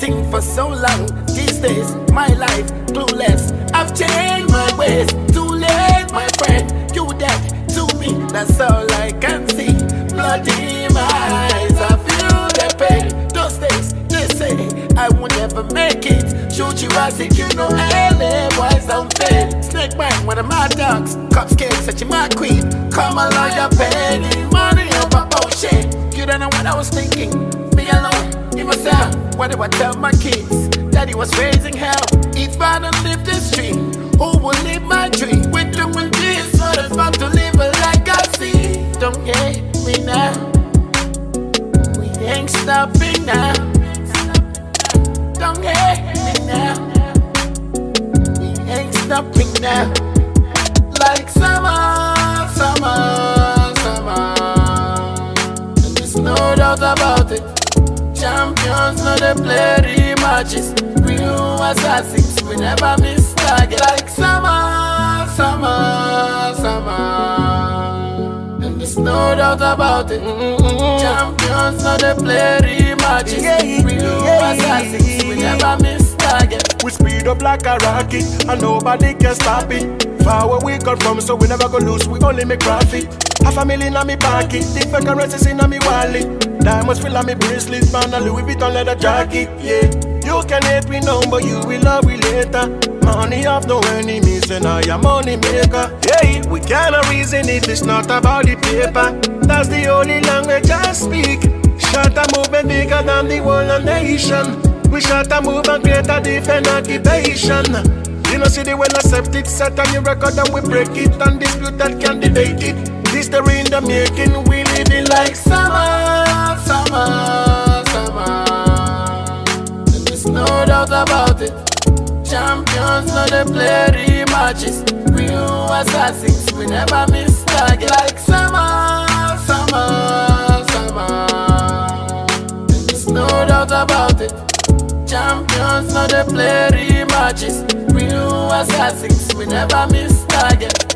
thing for so long. These days, my life clueless. I've changed my ways. Too late, my friend. You dead to me. That's all I can see. Blood in my eyes. I feel the pain. Those days, they say I will never make it. Shoot you, I think you know LA. Why's unfair? Snake bite one of my dogs. Cop scared, such my queen. Come along, you're paying money over bullshit. You don't know what I was thinking. Me alone, in myself. What do I tell my kids? Daddy was raising hell. Each man and live this dream. Who will live my dream? We're doing this for the fun to live a like I see. Don't hate me now. We ain't stopping now. Don't hate me now. We ain't stopping now. Like summer, summer, summer. And there's no doubt about it. Champions know they play rematches. Real assassins, we never miss target. Like summer, summer, summer. And there's no doubt about it. Champions know they play rematches. Real assassins, we never miss target. We speed up like a rocket, and nobody can stop it. Far where we come from, so we never go lose, we only make profit. $500,000 in me pocket, different currencies in me wallet. Diamonds fill on me bracelet, man, a Louis Vuitton leather jacket, yeah. You can hate me now, but you will love me later. Money have no enemies, and I am money maker. Yeah, we cannot reason if it's not about the paper. That's the only language I speak. Shut a movement bigger than the whole nation. We shut a move and create a different occupation. You know, see the well accepted, set on your record and we break it and dispute that can debate it. History in the making, we living like summer, summer, summer. And there's no doubt about it. Champions know they play rematches. Real assassins, we never miss target. Like summer, summer, summer. And there's no doubt about it. Champions know they play rematches. Real assassins, we never miss target.